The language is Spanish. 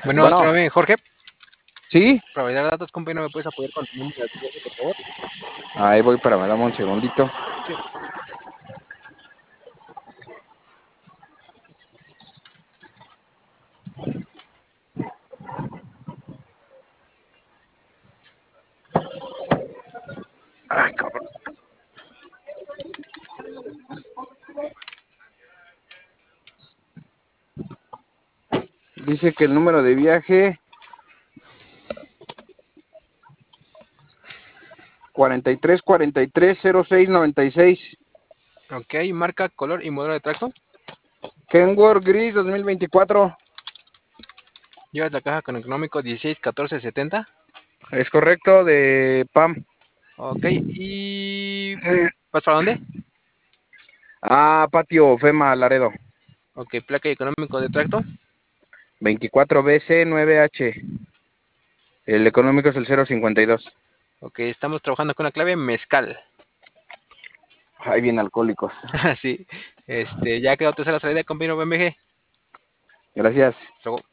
Bueno, otra Bueno, vez, Jorge, ¿sí? para validar datos, compañero, ¿me puedes apoyar con tu número de teléfono, por favor? Ahí voy para, dame un segundito. Sí. Ay, cabrón. Dice que el número de viaje 43430696. Ok, marca, color y modelo de tracto. Kenworth Gris 2024. Llevas la caja con económico 161470. Es correcto, de PAM. Ok, ¿y vas para dónde? Patio FEMA Laredo. Ok, placa y económico de tracto. 24BC9H. El económico es el 052. Ok, estamos trabajando con la clave mezcal. Ay, bien alcohólicos. Sí, ya quedó tercera salida, compañero BMG. Gracias. Luego.